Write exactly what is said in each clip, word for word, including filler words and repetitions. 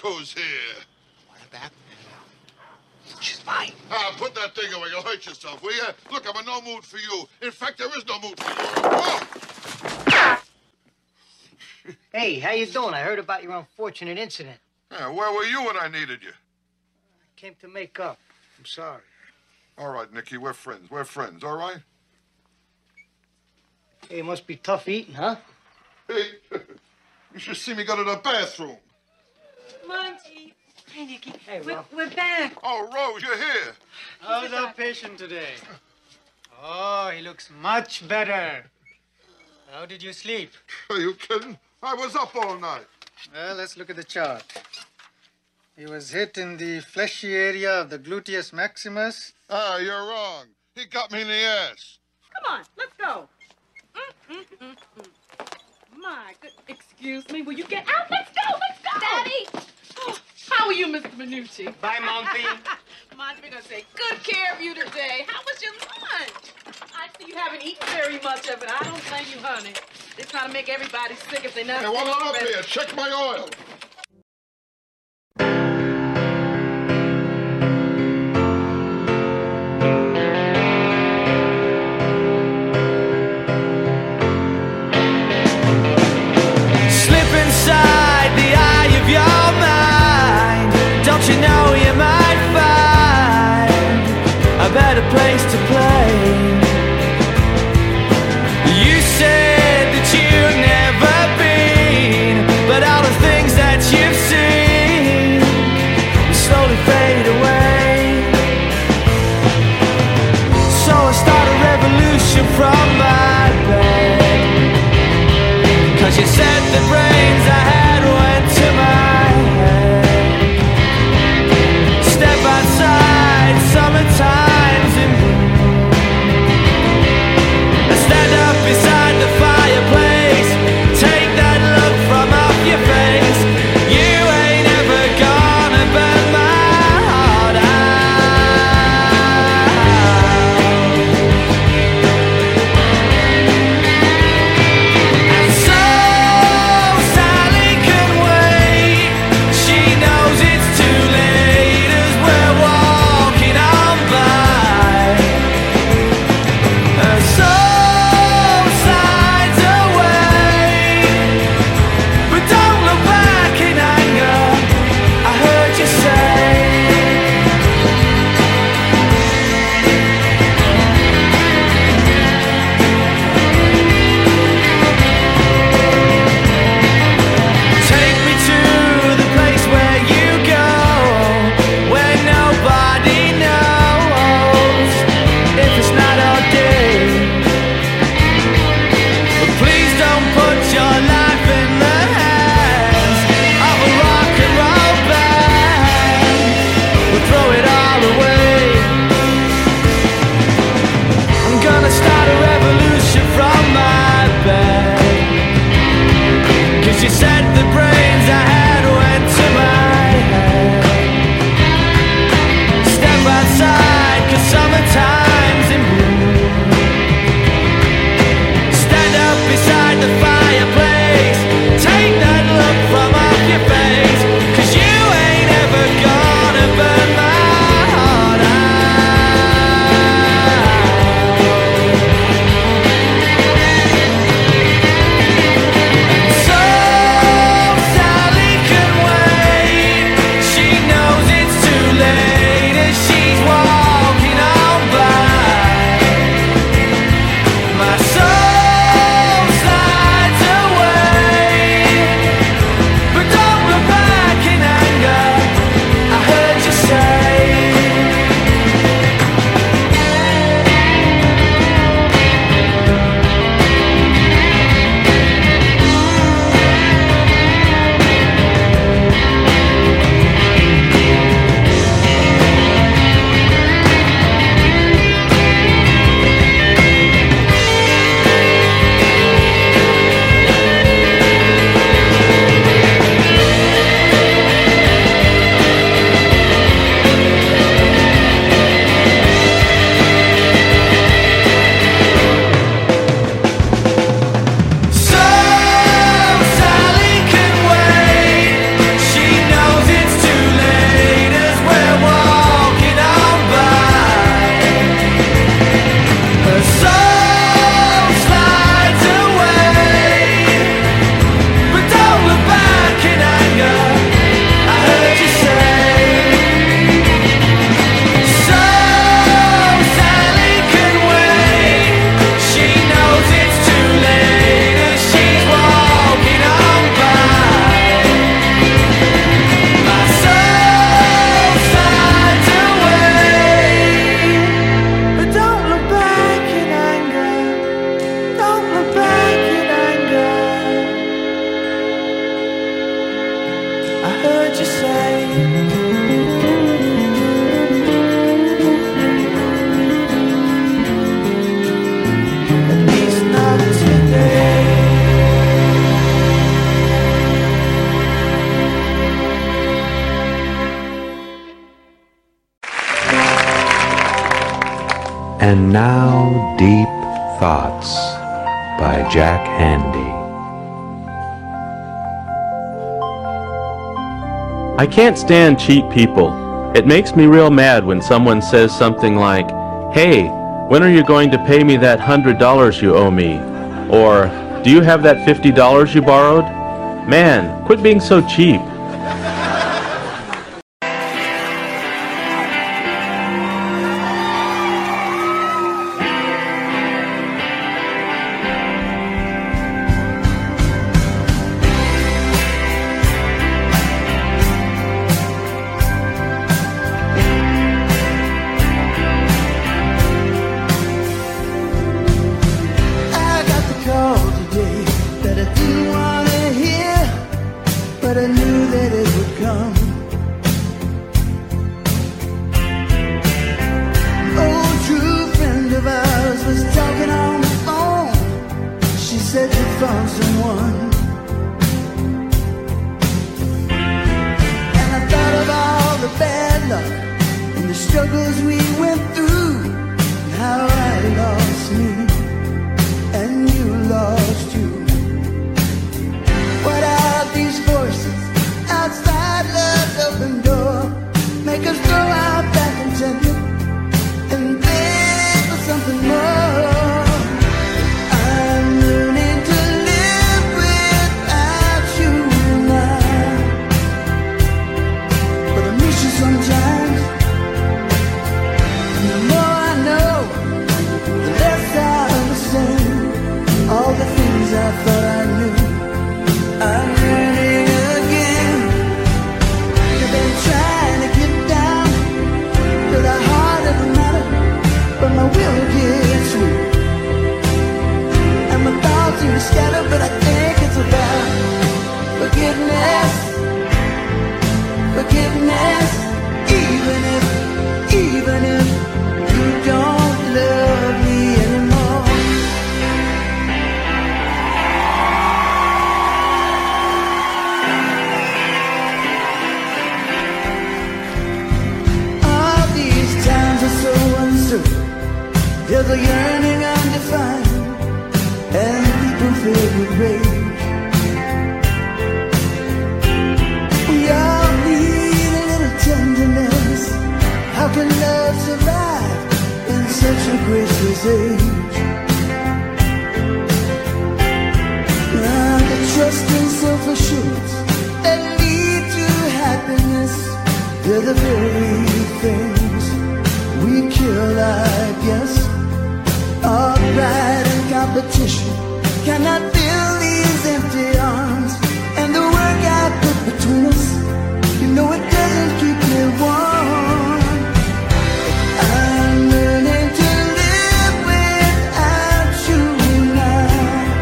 Coco's here. What about? She's mine. Ah, put that thing away. You'll hurt yourself, will you? Look, I'm in no mood for you. In fact, there is no mood for you. Oh! Hey, how you doing? I heard about your unfortunate incident. Yeah, where were you when I needed you? I came to make up. I'm sorry. All right, Nicky, we're friends. We're friends, all right? Hey, it must be tough eating, huh? Hey, you should see me go to the bathroom. Monty. Hey, Nicky. Hey, we're, Ro. we're back. Oh, Rose, you're here. How's our patient today? Oh, he looks much better. How did you sleep? Are you kidding? I was up all night. Well, let's look at the chart. He was hit in the fleshy area of the gluteus maximus. Ah, you're wrong. He got me in the ass. Come on, let's go. Mm, mm, mm, mm. My good, excuse me, will you get out? Let's go, let's go. Daddy! Oh, how are you, Mister Minucci? Bye, Monty. Monty, we're gonna take good care of you today. How was your lunch? I see you haven't eaten very much of it. I don't blame you, honey. They're trying to make everybody sick if they never. Hey, one up here. Check my oil. Slip inside the eye of your mind. Don't you know you might find a better place to play? You said that you've never been, but all the things that And now, Deep Thoughts by Jack Handy. I can't stand cheap people. It makes me real mad when someone says something like, "Hey, when are you going to pay me that hundred dollars you owe me?" Or, "Do you have that fifty dollars you borrowed?" Man, quit being so cheap. There's a yearning undefined, and people filled with rage. We all need a little tenderness. How can love survive in such a graceless age? Now the trust and self-assurance that lead to happiness, they're the very things we kill, I guess. Our pride and competition cannot fill these empty arms, and the work I put between us, you know it doesn't keep me warm. I'm learning to live without you now,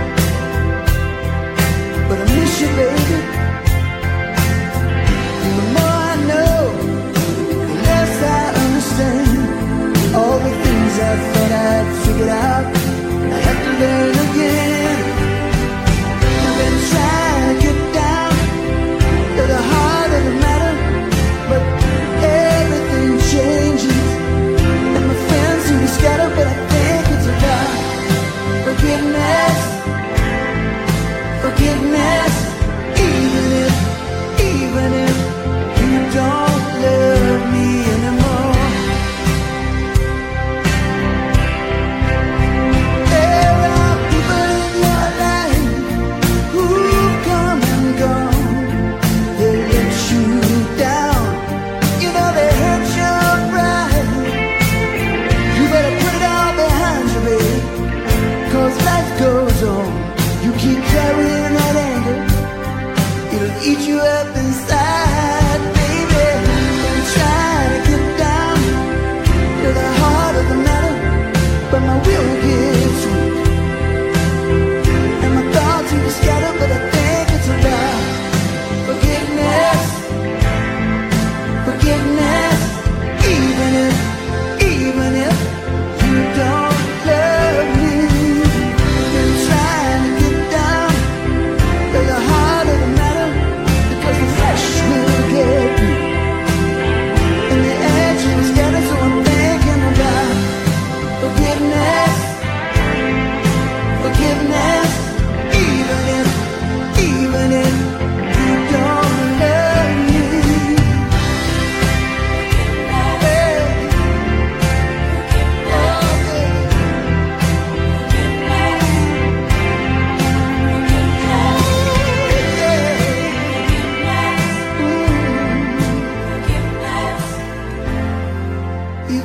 but I miss you, baby. And the more I know, the less I understand. All the things I thought I'd figured out, I have to learn again.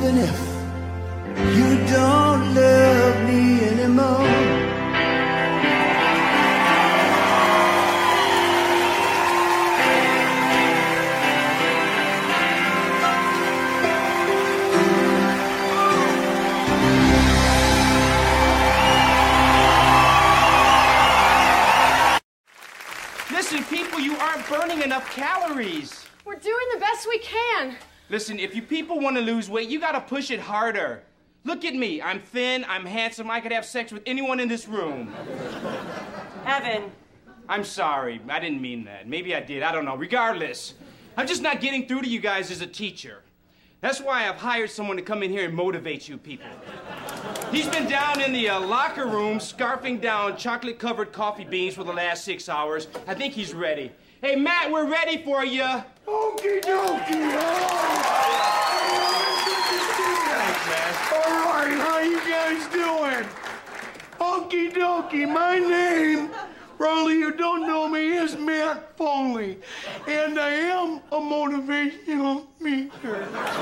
even if you don't love me anymore. Listen, people, you aren't burning enough calories. We're doing the best we can. Listen, if you people want to lose weight, you gotta push it harder. Look at me. I'm thin, I'm handsome, I could have sex with anyone in this room. Evan. I'm sorry. I didn't mean that. Maybe I did. I don't know. Regardless, I'm just not getting through to you guys as a teacher. That's why I've hired someone to come in here and motivate you people. He's been down in the uh, locker room scarfing down chocolate-covered coffee beans for the last six hours. I think he's ready. Hey, Matt, we're ready for you. Okie dokie. All right, how you guys doing? Okie dokie, my name, for all of you who don't know me, is Matt Foley, and I am a motivational speaker.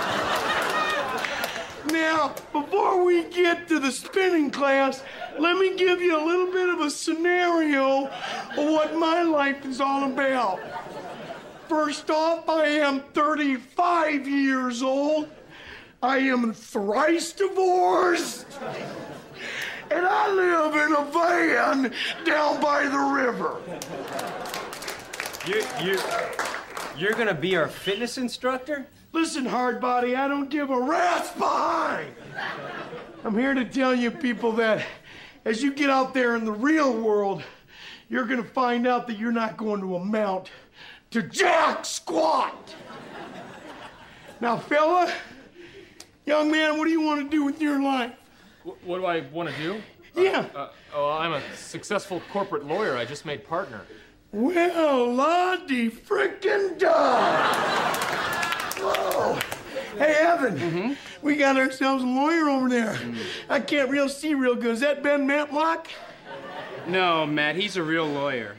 Now, before we get to the spinning class, let me give you a little bit of a scenario of what my life is all about. First off, I am thirty-five years old. I am thrice divorced. And I live in a van down by the river. You, you, you're gonna be our fitness instructor? Listen, hardbody, I don't give a rat's behind. I'm here to tell you people that as you get out there in the real world, you're gonna find out that you're not going to amount to jack squat. Now, fella, young man, what do you want to do with your life? What do I want to do? Yeah. Uh, uh, oh, I'm a successful corporate lawyer. I just made partner. Well, la-de frickin' da. Whoa. Hey, Evan, mm-hmm. we got ourselves a lawyer over there. Mm. I can't real see real good. Is that Ben Matlock? No, Matt, he's a real lawyer.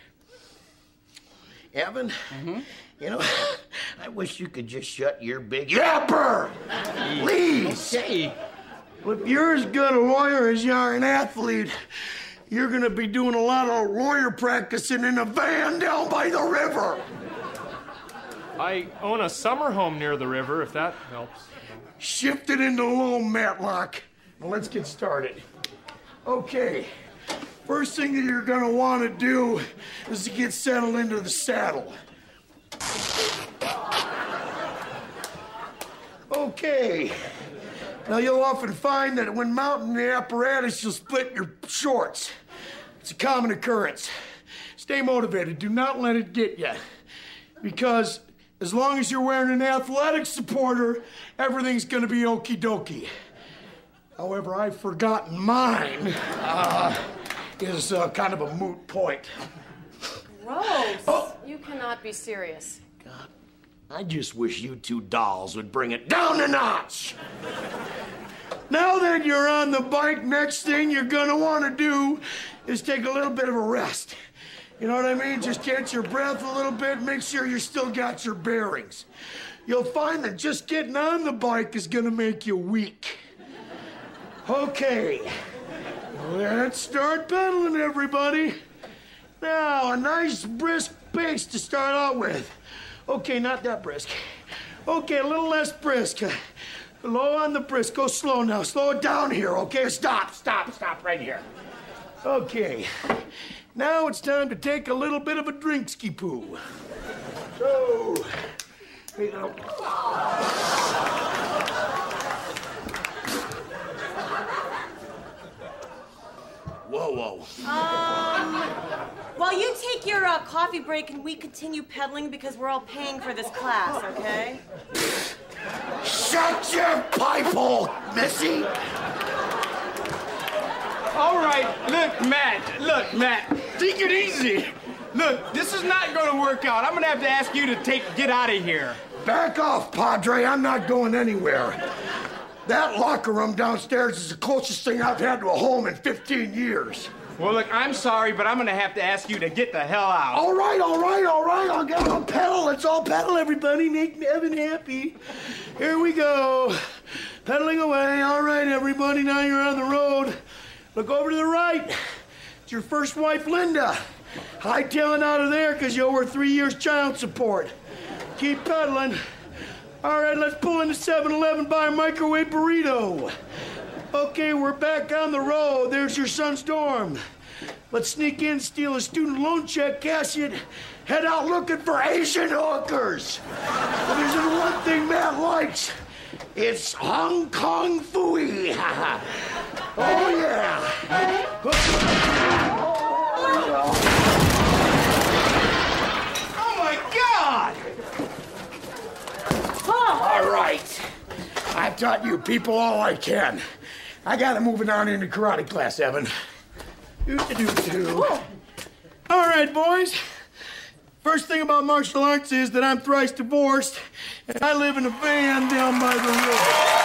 Evan, mm-hmm. you know, I wish you could just shut your big yapper. Please. Okay. Well, if you're as good a lawyer as you are an athlete, you're gonna be doing a lot of lawyer practicing in a van down by the river. I own a summer home near the river, if that helps. Shift it into loan, Matlock. Well, let's get started. Okay, first thing that you're gonna wanna do is to get settled into the saddle. Okay. Now, you'll often find that when mounting the apparatus, you'll split your shorts. It's a common occurrence. Stay motivated. Do not let it get you. Because as long as you're wearing an athletic supporter, everything's going to be okie dokie. However, I've forgotten mine uh, is uh, kind of a moot point. Gross. Oh. You cannot be serious. God. I just wish you two dolls would bring it down a notch. Now that you're on the bike, next thing you're gonna wanna do is take a little bit of a rest. You know what I mean? Just catch your breath a little bit, make sure you still got your bearings. You'll find that just getting on the bike is gonna make you weak. Okay, let's start pedaling, everybody. Now, a nice brisk pace to start out with. Okay, not that brisk. Okay, a little less brisk. Low on the brisk. Go slow now. Slow it down here, okay? Stop, stop, stop right here. Okay. Now it's time to take a little bit of a drinksky poo. So, you know. Whoa, whoa. Um, well, you take your uh, coffee break and we continue pedaling because we're all paying for this class, okay? Shut your pipe hole, Missy! All right, look, Matt, look, Matt, take it easy. Look, this is not gonna work out. I'm gonna have to ask you to take, get out of here. Back off, Padre, I'm not going anywhere. That locker room downstairs is the closest thing I've had to a home in fifteen years. Well, look, I'm sorry, but I'm gonna have to ask you to get the hell out. All right, all right, all right, I'll get on pedal. Let's all pedal, everybody. Make Evan happy. Here we go. Pedaling away. All right, everybody, now you're on the road. Look over to the right. It's your first wife, Linda. Hightailing out of there because you owe her three years child support. Keep pedaling. All right, let's pull into seven eleven, buy a microwave burrito. Okay, we're back on the road. There's your son's dorm. Let's sneak in, steal a student loan check, cash it, head out looking for Asian hookers. If there's one thing Matt likes, it's Hong Kong Phooey. Oh, yeah. Oh, my God! All right. I've taught you people all I can. I got to move on into karate class, Evan. Do-do-do-do. All right, boys. First thing about martial arts is that I'm thrice divorced, and I live in a van down by the river.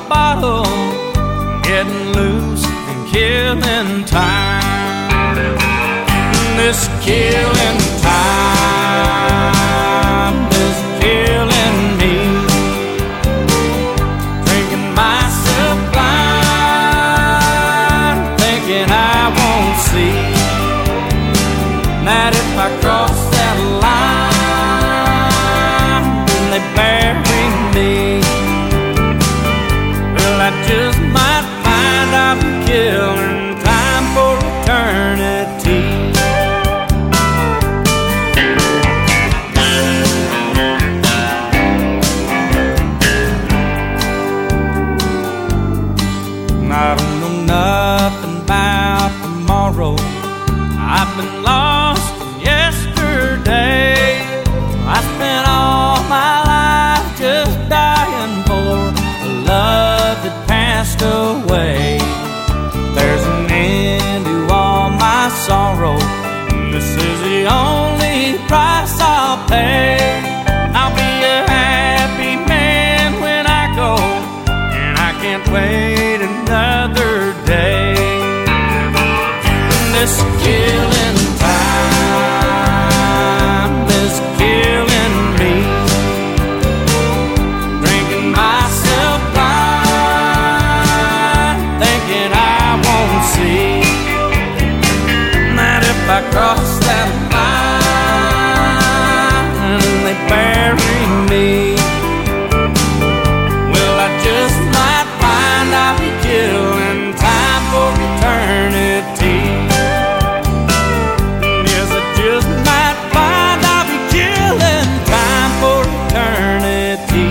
bottle, getting loose and killing time. This killing time is killing me. Drinking myself blind, thinking I won't see that if I cross that line, then they bury me. Well, I just might find I'm killing time for eternity. I don't know nothing about tomorrow. I've been lost in yesterday. I spent all my life just dying for a love that passed away. There's an end to all my sorrow. This is the only price I'll pay. I'll be a happy man when I go, and I can't wait another day. This killing time is killing me. Drinking myself blind, thinking I won't see that if I cross that line, they bury me. Well, I just might find I'll be killing time for eternity. Yes, I just might find I'll be killing time for eternity.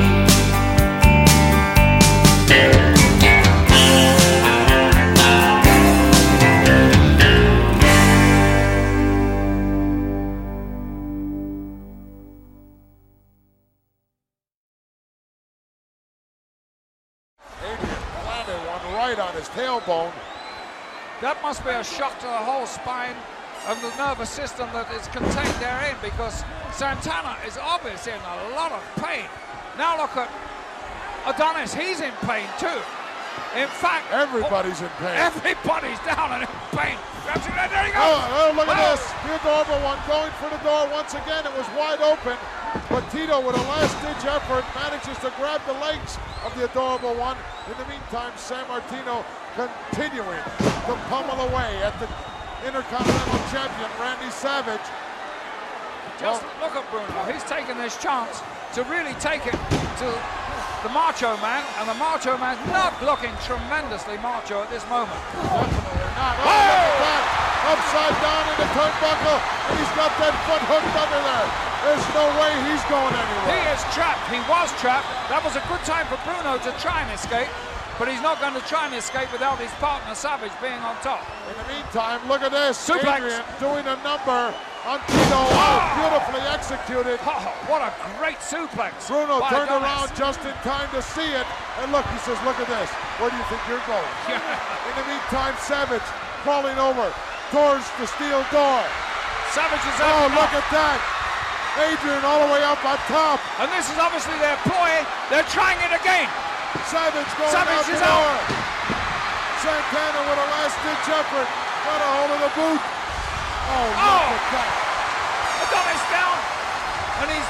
Right on his tailbone. That must be a shock to the whole spine and the nervous system that is contained therein, because Santana is obviously in a lot of pain. Now look at Adonis, he's in pain too. In fact, everybody's in pain. Everybody's down and in pain. Grabs it, there he goes. Oh, oh look at oh. this. The adorable one going for the door once again. It was wide open, but Tito, with a last-ditch effort, manages to grab the legs of the adorable one. In the meantime, San Martino continuing to pummel away at the Intercontinental Champion, Randy Savage. Just well, look at Bruno. He's taking this chance to really take it to the Macho Man, and the Macho Man's not looking tremendously macho at this moment. Definitely not. Oh, look at that. Upside down in the turnbuckle, and he's got that foot hooked under there. There's no way he's going anywhere. He is trapped. He was trapped. That was a good time for Bruno to try and escape, but he's not going to try and escape without his partner Savage being on top. In the meantime, look at this. Suplex. Adrian doing a number on Tito. Oh, beautifully executed. Oh, what a great suplex. Bruno turned Adonis. around just in time to see it. And look, he says, look at this. Where do you think you're going? In the meantime, Savage crawling over towards the steel door. Savage is Oh, up. look at that. Adrian all the way up on top. And this is obviously their ploy. They're trying it again. Savage going Savage out the is door. out. Santana with a last-ditch effort. Got a hold of the boot. Oh, oh. look at that. Adonis down. And he's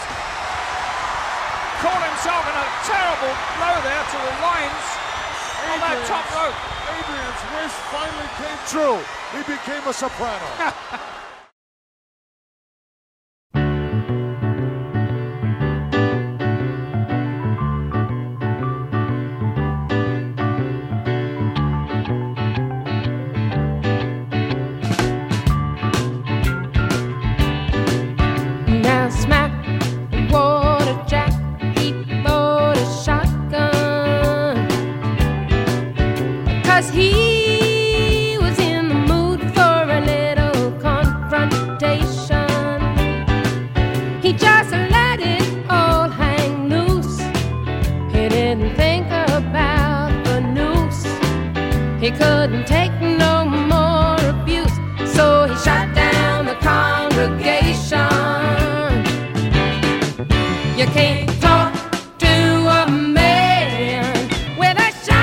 caught himself in a terrible blow there to the lines on that top rope. Adrian's wish finally came true. He became a soprano. Now smack, water jack, he bought a shotgun, 'cause he was in the mood for a little confrontation. He just let it all hang loose. He didn't think about the noose. He couldn't take no more abuse, so he shot down the congregation. You can't talk to a man with a shotgun.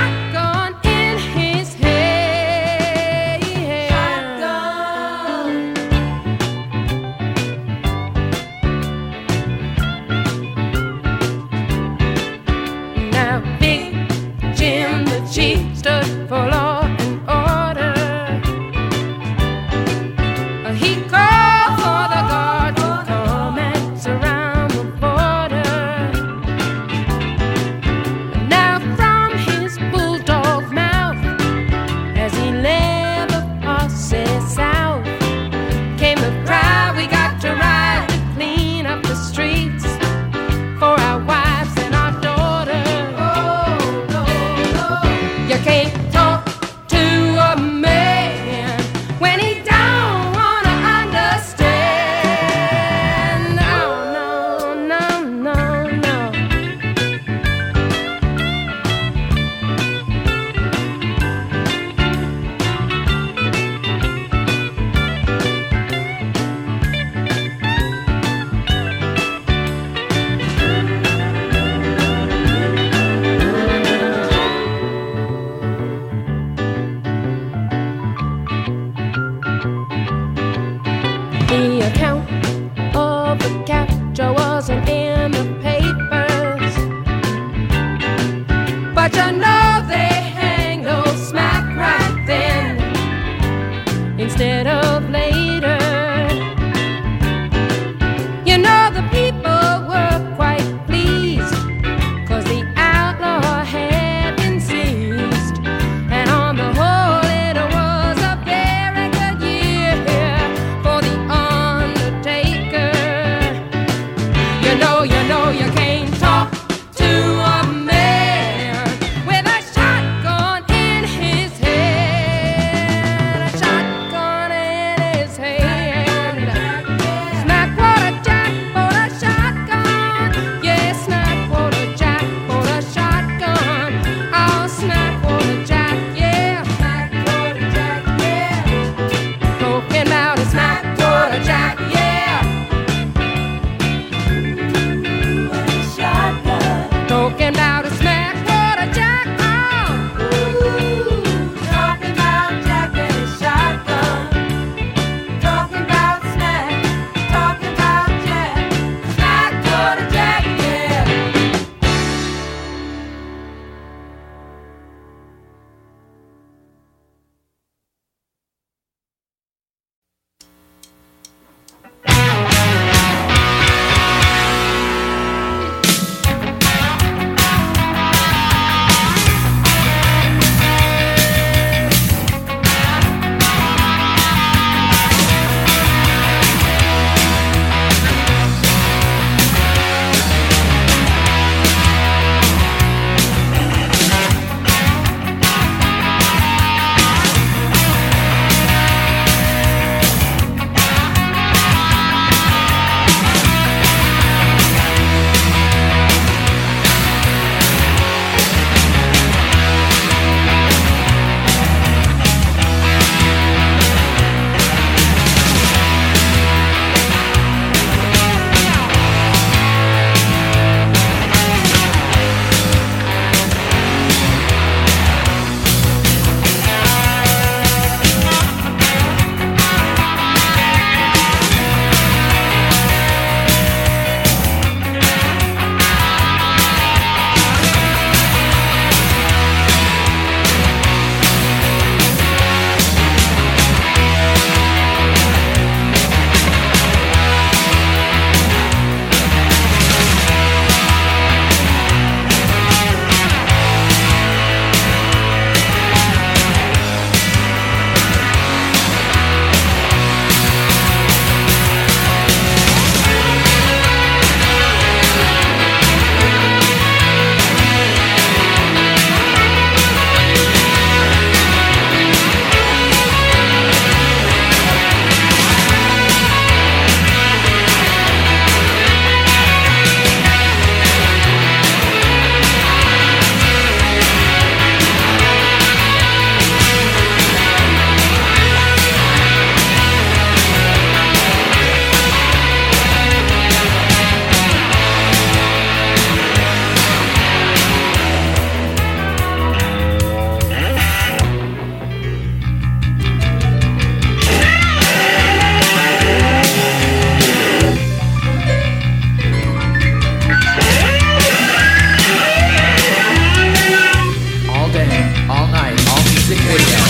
all night, all music video.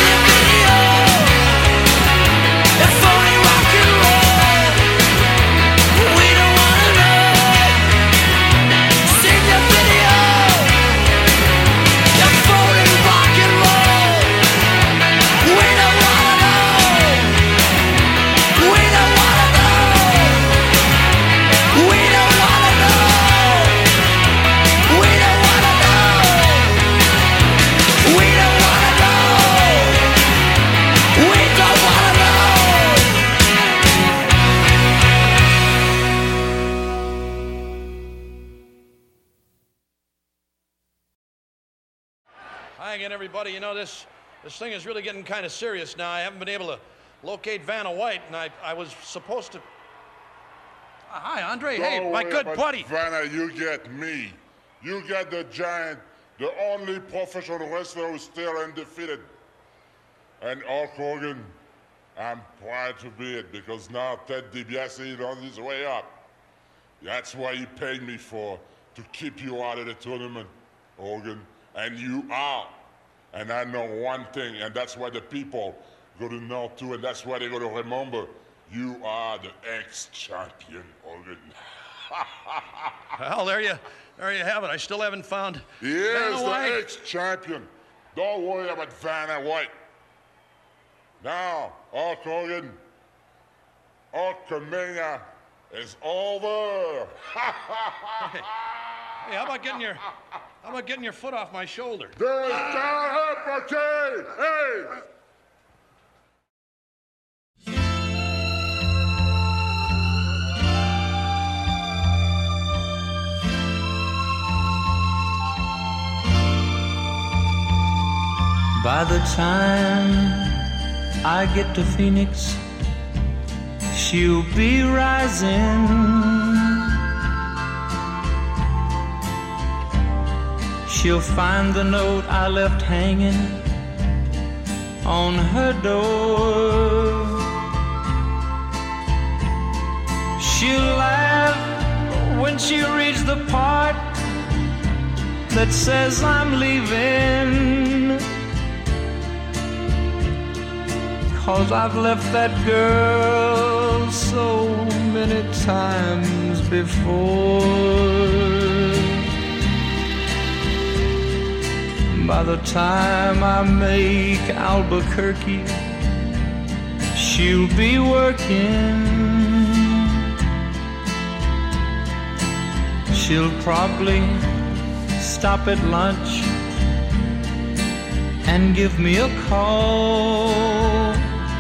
Hi again, everybody. You know, this this thing is really getting kind of serious now. I haven't been able to locate Vanna White, and I, I was supposed to... Uh, hi, Andre. Don't hey, my worry good about buddy. Vanna, you get me. You get the Giant, the only professional wrestler who's still undefeated. And Hulk Hogan, I'm proud to be it, because now Ted DiBiase is on his way up. That's what he paid me for, to keep you out of the tournament, Hogan. And you are. And I know one thing, and that's why the people go to know too, and that's why they're going to remember. You are the ex-champion, Hogan. Well, there you, there you have it. I still haven't found He is Vanna the White. ex-champion. Don't worry about Vanna White. Now, Hulk Hogan, Hulkamania is over. Hey, hey, how about getting your, how about getting your foot off my shoulder? There is no hypocrite. Hey! By the time I get to Phoenix, she'll be rising. She'll find the note I left hanging on her door. She'll laugh when she reads the part that says I'm leaving, 'cause I've left that girl so many times before. By the time I make Albuquerque, she'll be working. She'll probably stop at lunch and give me a call,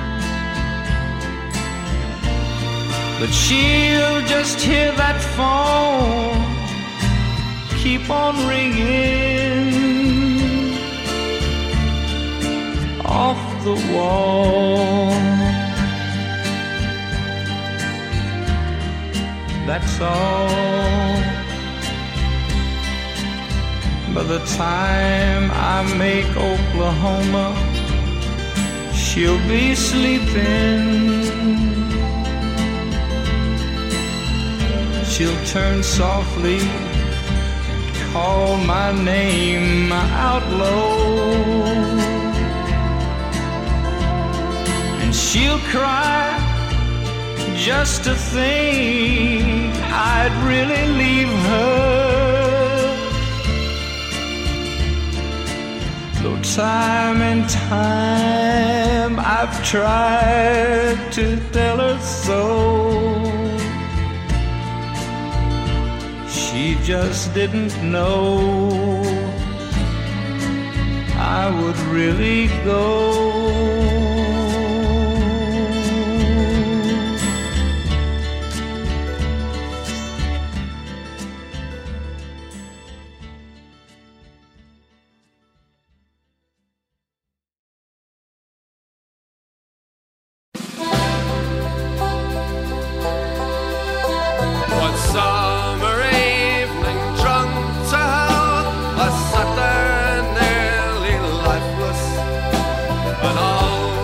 but she'll just hear that phone keep on ringing off the wall. That's all. By the time I make Oklahoma, she'll be sleeping. She'll turn softly, call my name out low, and she'll cry just to think I'd really leave her. Though time and time I've tried to tell her so, she just didn't know I would really go. But all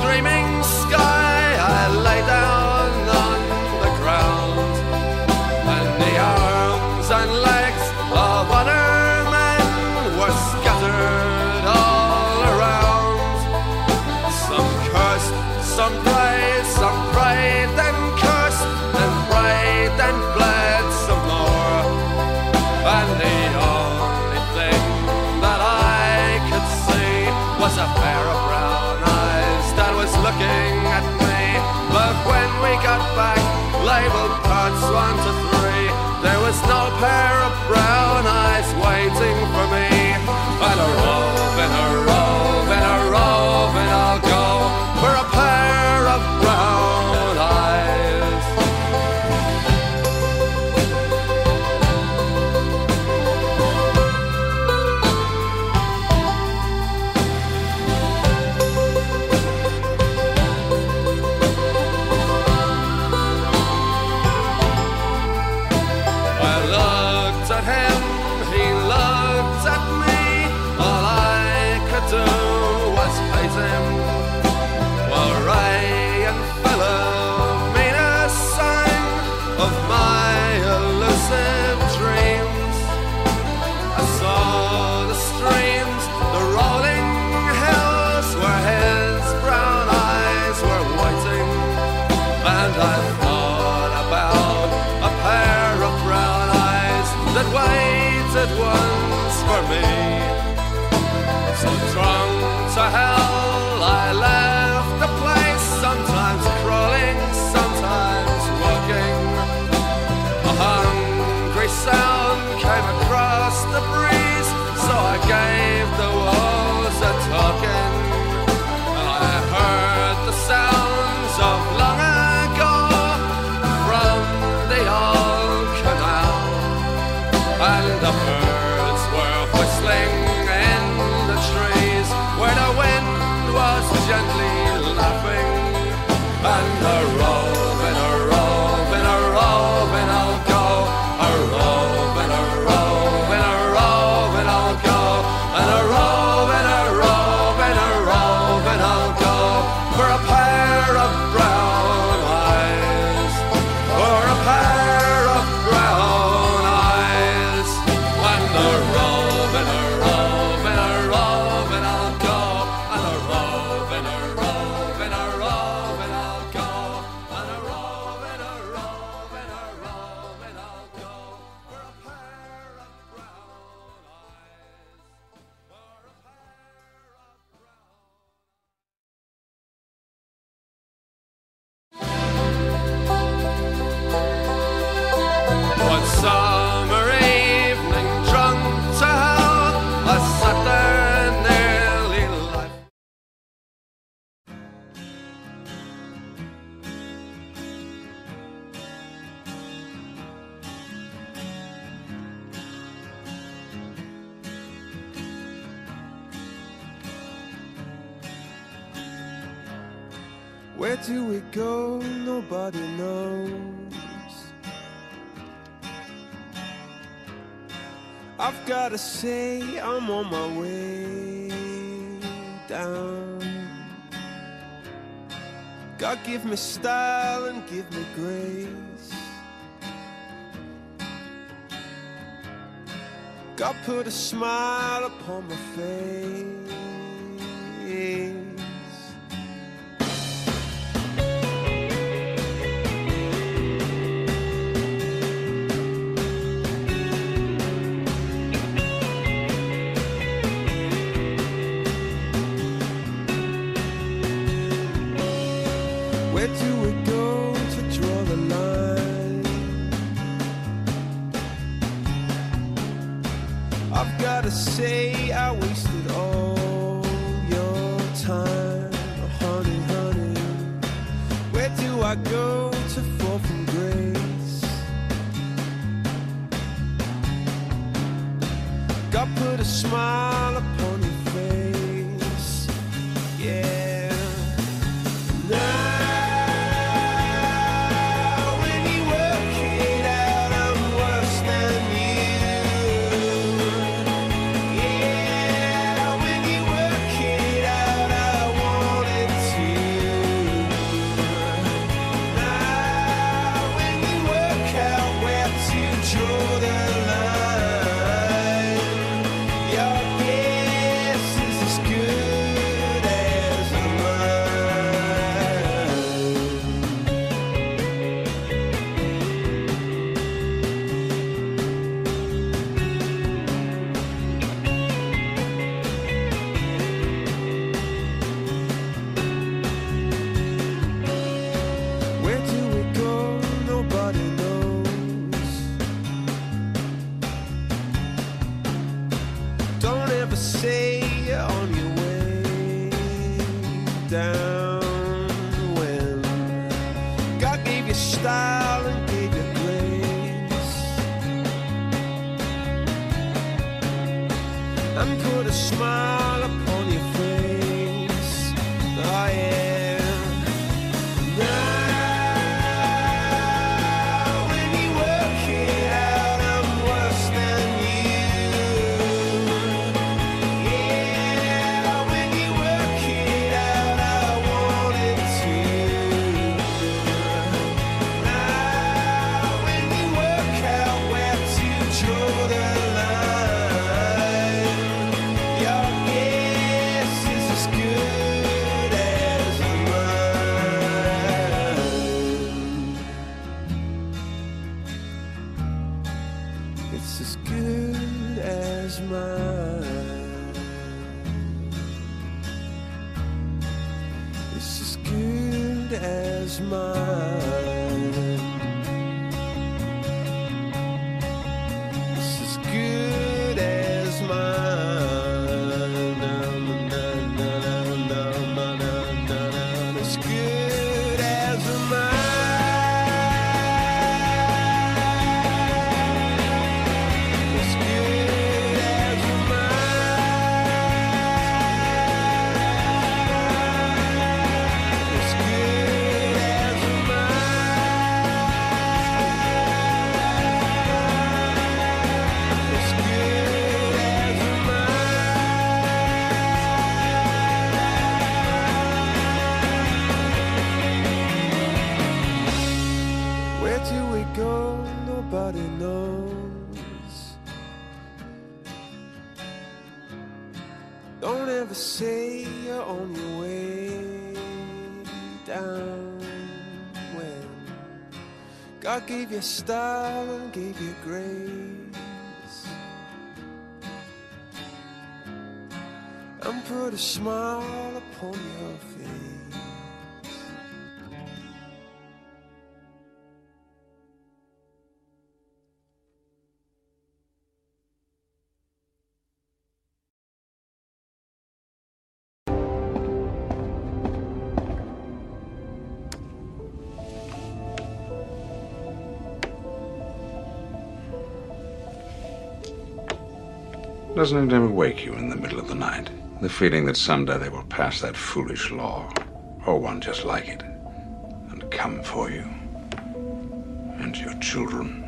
streaming sky, I lay down on the ground, and the arms and legs of other men were scattered all around. Some cursed, some prayed, some prayed, then cursed, then prayed, then bled some more. And the only thing that I could see was a pair of brown eyes that was looking at me. But when we got back, labeled parts one to three, there was no pair of brown eyes waiting for me. And a rove, and a rove, and a rove, and I'll go for a pair of brown eyes. I looked at him, he looked at me. All I could do was hate him. While Ray and Philomena sang of my elusive dreams, I saw the streams, the rolling hills where his brown eyes were waiting, and I thought about a pair of brown eyes that waited once for me. So drunk to hell, I left the place, sometimes crawling, sometimes walking. A hungry sound came across the breeze, so I gave the walls a talking. And I heard the sounds of long ago from the old canal, and the birds were whistling in the trees where the wind was gently laughing. And a rove, and a rove, and a rove, and I'll go. A rove, and a rove, and a rove, and I'll go. And a rove, and a rove, and a rove, and I'll go for a pair of brown eyes, for a pair of brown eyes. And a rove, and a rove, and a rove, and I'll go. And a rove, and a rove, and a rove, and I'll go. And a rove, and a rove, and a rove, and I'll go for a pair of brown eyes, for a pair of brown. One summer evening, drunk to hell, I sat there nearly life. Where do we go? Nobody knows. I've gotta say I'm on my way down. God give me style and give me grace. God put a smile upon my face. Where do we go to draw the line? I've gotta say I wasted all your time, oh, honey, honey. Where do I go to fall from grace? God put a smile upon your face, yeah. Now to smile upon your face. Oh yeah. Now when you work it out, I'm worse than you. Yeah, when you work it out, I wanted to. Now when you work out where to draw the line, your guess is as good as mine. It's as good as mine. It's as good as mine. It's as good as mine. Na, na, na, na, na, na, na, na, na. As good as mine. As good as mine. As good as mine. As good as mine. Where do we go? Nobody knows. Don't ever say you're on your way down when God gave you style and gave you grace and put a smile upon your face. Doesn't it ever wake you in the middle of the night? The feeling that someday they will pass that foolish law, or one just like it, and come for you and your children.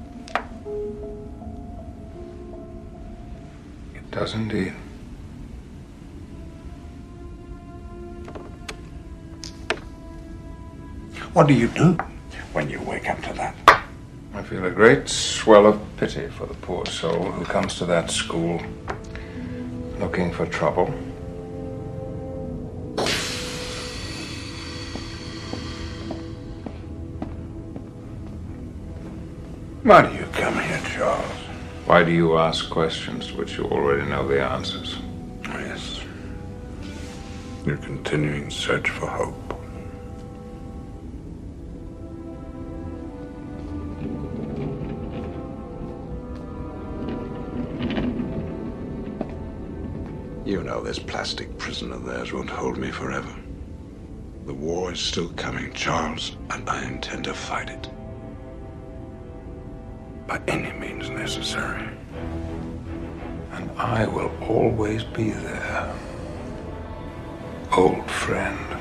It does indeed. What do you do when you wake up to that? I feel a great swell of pity for the poor soul who comes to that school looking for trouble. Why do you come here, Charles? Why do you ask questions to which you already know the answers? Yes. Your continuing search for hope. You know this plastic prison of theirs won't hold me forever. The war is still coming, Charles, and I intend to fight it. By any means necessary. And I will always be there, old friend.